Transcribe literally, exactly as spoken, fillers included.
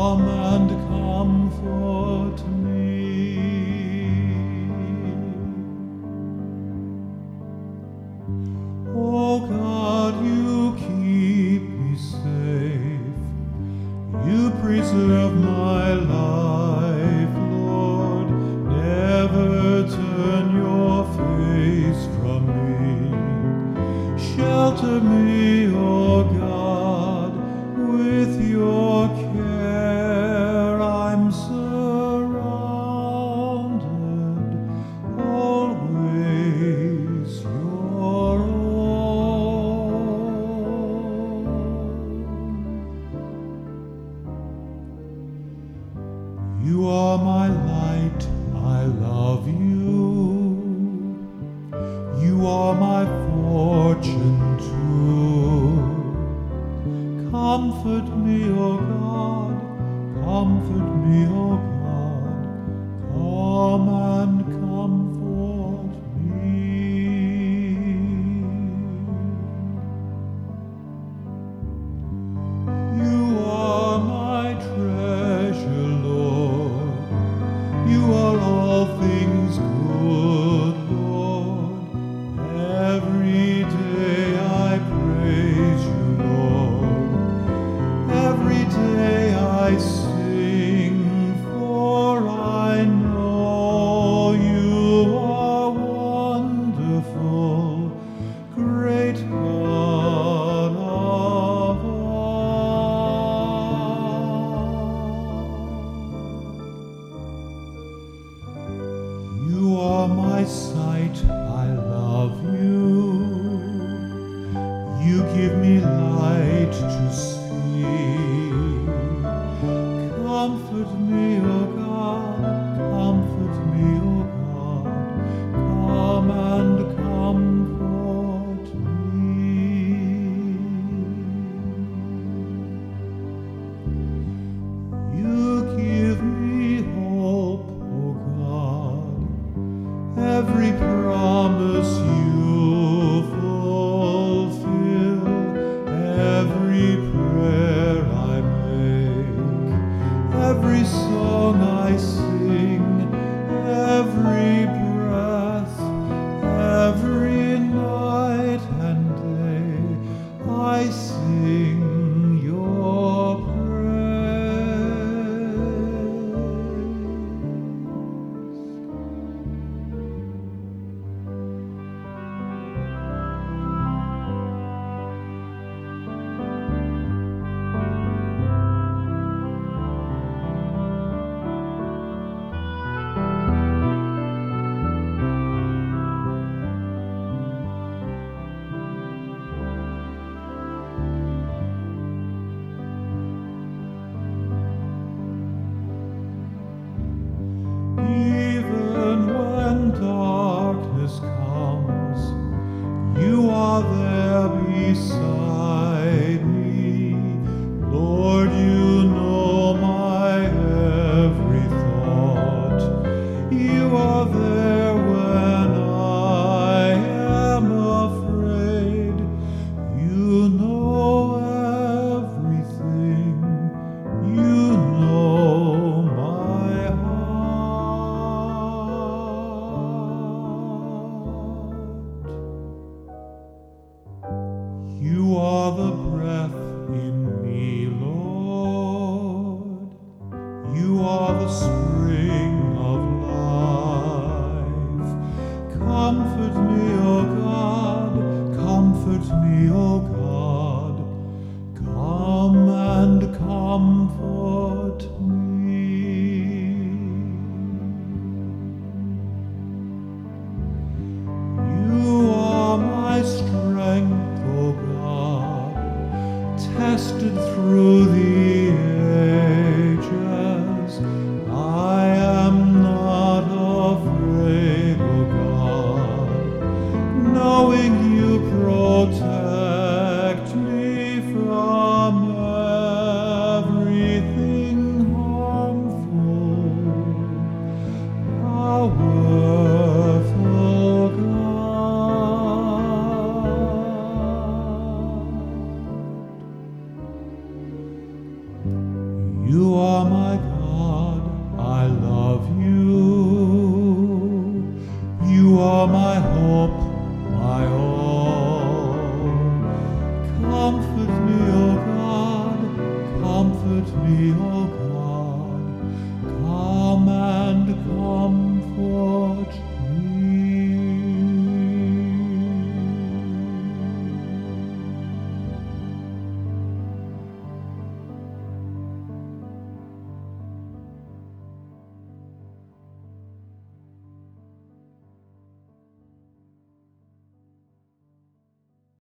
Come and comfort me. O God, you keep me safe. You preserve my life, Lord. Never turn your face from me. Shelter me, O God, with your care. I'm surrounded, always your own. You are my light, I love you. You are my fortune too. Comfort me, O God, comfort me, O God, come and comfort me. You are my treasure, Lord. You are all things good, Lord. Every day I praise you, Lord. Every day I sing, for I know you are wonderful, great God of all. You are my sight, I love you. You give me light to see. Comfort me, O God, comfort me, O God, come and comfort me. You give me hope, O God, every promise you fulfill, every prayer I make, every song I sing, every breath, every night and day, I sing your praise. Even when darkness comes, you are there beside me. Lord, you know my every thought. You are there when I am afraid. You know everything. You know my heart. You are the breath in me, Lord. You are the spring of life. Comfort me, O God, comfort me, O God, come and comfort me. You are my strength, O God, tested through the ages. I am not afraid, O God, knowing you protect me from everything harmful. You are my God, I love you. You are my hope, my all. Comfort me, O God, comfort me, O God. Come and comfort